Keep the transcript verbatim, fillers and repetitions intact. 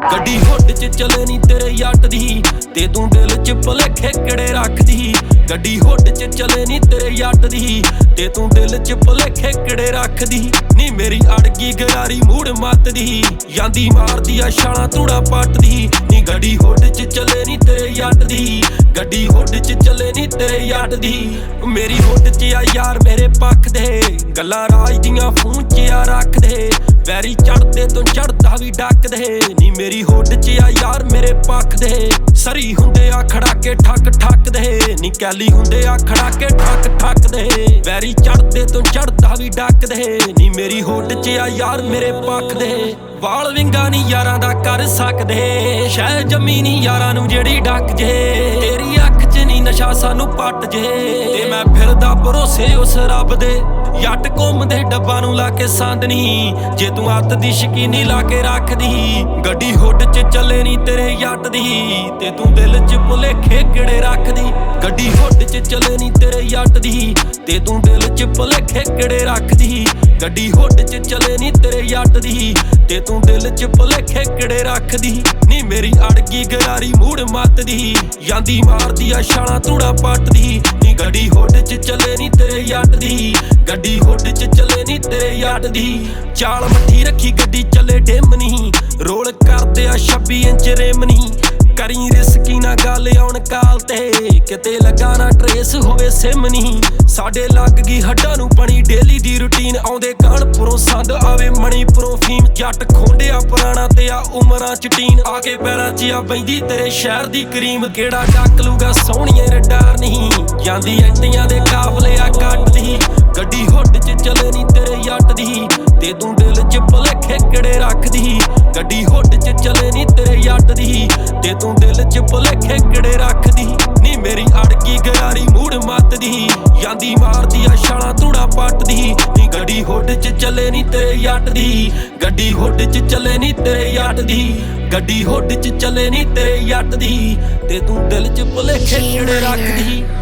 ਗੱਡੀ ਹੁੱਡ ਚ ਚਲੇ ਨੀ ਤੇਰੇ ਯੱਟ ਦੀ ਤੇ ਤੂੰ ਦਿਲ ਚ ਭੁਲੇਖੇ ਕਿਹੜੇ ਰੱਖਦੀ। ਗੱਡੀ ਹੁੱਡ ਚ ਚਲੇ ਨੀ ਤੇਰੇ ਯੱਟ ਦੀ ਤੇ ਤੂੰ ਦਿਲ ਚ ਭੁਲੇਖੇ ਕਿਹੜੇ ਰੱਖਦੀ। ਨੀ ਮੇਰੀ ਅੜਗੀ ਗਰਾਰੀ ਮੂੜ ਮੱਤਦੀ ਜਾਂਦੀ ਮਾਰਦੀ ਆ ਛਾਲਾਂ ਧੂੜਾ ਪੱਟਦੀ। ਨੀ ਗੱਡੀ ਹੁੱਡ ਚ ਚਲੇ ਨੀ ਤੇਰੇ ਯੱਟ ਦੀ ਗੱਡੀ ਹੁੱਡ ਚ ਚਲੇ ਨੀ ਤੇਰੇ ਯੱਟ ਦੀ। ਮੇਰੀ ਹੁੱਡ ਚ ਆ ਯਾਰ ਮੇਰੇ ਪੱਖ ਦੇ ਗੱਲਾਂ ਰਾਜ ਦੀਆਂ ਫੋਨ ਚ ਆ ਰੱਖਦੇ। ਵੈਰੀ ਚੜਦੇ ਤੋਂ ਚੜਦਾ ਵੀ ਡੱਕਦੇ। ਨੀ ਮੇਰੀ ਹੁੱਡ ਚ ਆ ਯਾਰ ਮੇਰੇ ਪੱਖ ਦੇ ਸਰੀ ਹੁੰਦੇ ਆ ਖੜਾਕੇ ਠੱਕ ਠੱਕ ਦੇ। ਨੀ ਕੈਲੀ ਹੁੰਦੇ ਆ ਖੜਾਕੇ ਠੱਕ ਠੱਕ ਦੇ। ਵੈਰੀ ਚੜਦੇ ਤੋਂ ਚੜਦਾ ਵੀ ਡੱਕਦੇ। ਨੀ ਮੇਰੀ ਹੁੱਡ ਚ ਆ ਯਾਰ ਮੇਰੇ ਪੱਖ ਦੇ ਵਾਲ ਵਿੰਗਾ ਨੀ ਯਾਰਾਂ ਦਾ ਕਰ ਸਕਦੇ। ਸ਼ਹਿ ਜੰਮੀ ਨੀ ਯਾਰਾਂ ਨੂੰ ਜਿਹੜੀ ਡੱਕ ਜੇ। ਤੇਰੀ ਅੱਖ ਚ ਨੀ ਨਸ਼ਾ ਸਾਨੂੰ ਪੱਟ ਜੇ ਤੇ ਮੈਂ ਫਿਰਦਾ ਭਰੋਸੇ ਉਸ ਰੱਬ ਦੇ। ਯੱਟ ਘੁੰਮਦੇ ਡੱਬਾ ਨੂੰ ਲਾ ਕੇ ਸੰਦਨੀ ਜੇ ਤੂੰ ਅੱਤ ਦੀ ਸ਼ਕੀਨੀ ਲਾ ਕੇ ਰੱਖਦੀ। ਗੱਡੀ ਹੁੱਡ ਚ ਚੱਲੇ ਨੀ ਤੇਰੇ ਯੱਟ ਦੀ ਤੇ ਤੂੰ ਦਿਲ ਚ ਭੁਲੇਖੇ ਕਿਹੜੇ ਰੱਖਦੀ। ਗੱਡੀ ਹੁੱਡ ਚ ਚੱਲੇ ਨੀ ਤੇਰੇ ਯੱਟ ਦੀ ਤੇ ਤੂੰ ਦਿਲ ਚ ਭੁਲੇਖੇ ਕਿਹੜੇ ਰੱਖਦੀ। ਗੱਡੀ ਹੁੱਡ ਚ ਚੱਲੇ ਨੀ ਤੇਰੇ ਯੱਟ ਦੀ ਤੇ ਤੂੰ ਦਿਲ ਚ ਭੁਲੇਖੇ ਕਿਹੜੇ ਰੱਖਦੀ। ਨੀ ਮੇਰੀ ਅੜਗੀ ਗਰਾਰੀ ਮੂੜ ਮੱਤਦੀ ਜਾਂਦੀ ਮਾਰਦੀ ਆ ਛਾਲਾਂ ਧੂੜਾ ਪੱਟਦੀ। ਨੀ ਗੱਡੀ ਹੁੱਡ ਚ ਚੱਲੇ ਨੀ ਤੇਰੇ ਯੱਟ ਦੀ ਗੱਡੀ ਹੁੱਡ ਚ ਚੱਲੇ ਨੀ ਤੇਰੇ ਯੱਟ ਦੀ। ਚਾਲ ਮੱਠੀ ਰੱਖੀ ਗੱਡੀ ਚੱਲੇ ਡਿਮ ਨੀ ਰੋਲ ਕਰਦੇ ਆ ਛੱਬੀ ਇੰਚ ਰਿਮ ਨੀ। ਕਰੀ ਰਿਸਕੀ ਨਾ ਗੱਲ ਆਉਣ ਕਾਲ ਤੇ ਕਿਤੇ ਲੱਗਾ ਨਾ ਟਰੇਸ ਹੋਵੇ ਸਿਮ ਨੀ। ਸਾਡੇ ਲੱਗ ਗਈ ਹੱਡਾਂ ਨੂੰ ਪਣੀ ਡੇਲੀ ਦੀ ਰੂਟੀਨ ਆਉਂਦੇ ਕਾਨਪੁਰੋਂ ਸੰਦ ਆਵੇ ਮਣੀਪੁਰੋਂ ਫੀਮ। ਜੱਟ ਖੋਂਡਿਆ ਪੁਰਾਣਾ ਤੇ ਆ ਉਮਰਾਂ ਚ ਟੀਨ ਆ ਕੇ ਪੈਰਾਂ ਚ ਆ ਬੈਂਦੀ ਤੇਰੇ ਸ਼ਹਿਰ ਦੀ ਕਰੀਮ। ਕਿਹੜਾ ਡੱਕ ਲੂਗਾ ਸੋਹਣੀਏ ਰਡਾਰ ਨਹੀਂ ਜਾਂਦੀ ਐਂਟੀਆਂ ਦੇ ਕਾਫਲੇ ਆ ਕੱਟਦੀ। ਗੱਡੀ ਹੁੱਡ ਚ ਚੱਲੇ ਨੀ ਤੇਰੇ ਯੱਟ ਦੀ ਤੇ ਤੂੰ ਦਿਲ ਚ ਭੁਲੇਖੇ ਕਿਹੜੇ ਰੱਖਦੀ। ਗੱਡੀ ਹੁੱਡ ਚ ਚੱਲੇ ਨੀ ਤੇਰੇ ਯੱਟ ਦੀ ਤੇ ਤੂੰ ਦਿਲ ਚ ਭੁਲੇਖੇ ਕਿਹੜੇ ਰੱਖਦੀ। ਨੀ ਮੇਰੀ ਅੜਗੀ ਗਰਾਰੀ ਮੂੜ ਮੱਤਦੀ ਜਾਂਦੀ ਮਾਰਦੀ ਆ ਛਾਲਾਂ ਧੂੜਾ ਪੱਟਦੀ। ਨੀ ਗੱਡੀ ਹੁੱਡ ਚ ਚੱਲੇ ਨੀ ਤੇਰੇ ਯੱਟ ਦੀ ਗੱਡੀ ਹੁੱਡ ਚ ਚੱਲੇ ਨੀ ਤੇਰੇ ਯੱਟ ਦੀ ਗੱਡੀ ਹੁੱਡ ਚ ਚੱਲੇ ਨੀ ਤੇਰੇ ਯੱਟ ਦੀ ਤੇ ਤੂੰ ਦਿਲ ਚ ਭੁਲੇਖੇ ਕਿਹੜੇ ਰੱਖਦੀ।